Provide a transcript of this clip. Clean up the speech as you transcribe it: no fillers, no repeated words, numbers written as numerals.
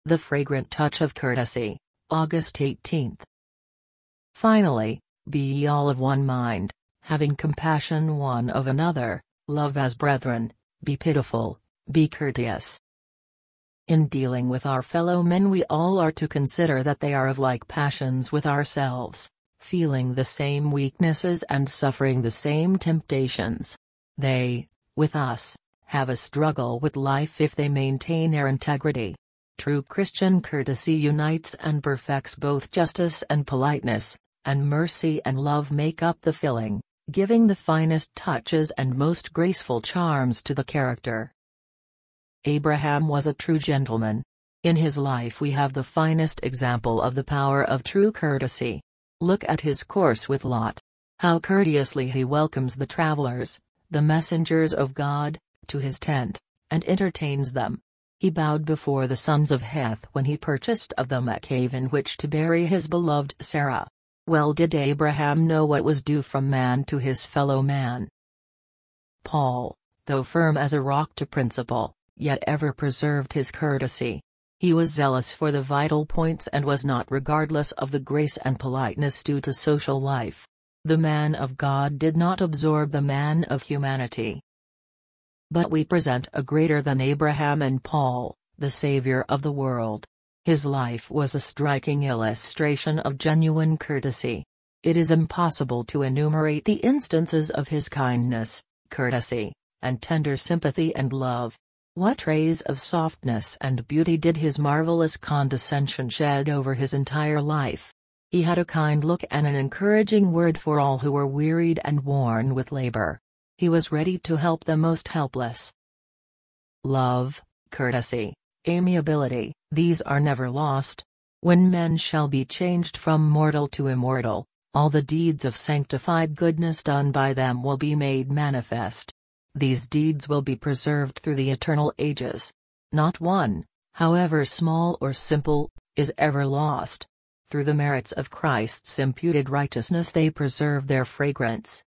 The fragrant touch of courtesy, August 18. Finally, be ye all of one mind, having compassion one of another, love as brethren, be pitiful, be courteous. In dealing with our fellow men we all are to consider that they are of like passions with ourselves, feeling the same weaknesses and suffering the same temptations. They, with us, have a struggle with life if they maintain their integrity. True Christian courtesy unites and perfects both justice and politeness, and mercy and love make up the filling, giving the finest touches and most graceful charms to the character. Abraham was a true gentleman. In his life we have the finest example of the power of true courtesy. Look at his course with Lot. How courteously he welcomes the travelers, the messengers of God, to his tent, and entertains them. He bowed before the sons of Heth when he purchased of them a cave in which to bury his beloved Sarah. Well did Abraham know what was due from man to his fellow man. Paul, though firm as a rock to principle, yet ever preserved his courtesy. He was zealous for the vital points and was not regardless of the grace and politeness due to social life. The man of God did not absorb the man of humanity. But we present a greater than Abraham and Paul, the Savior of the world. His life was a striking illustration of genuine courtesy. It is impossible to enumerate the instances of his kindness, courtesy, and tender sympathy and love. What rays of softness and beauty did his marvelous condescension shed over his entire life! He had a kind look and an encouraging word for all who were wearied and worn with labor. He was ready to help the most helpless. Love, courtesy, amiability, these are never lost. When men shall be changed from mortal to immortal, all the deeds of sanctified goodness done by them will be made manifest. These deeds will be preserved through the eternal ages. Not one, however small or simple, is ever lost. Through the merits of Christ's imputed righteousness they preserve their fragrance.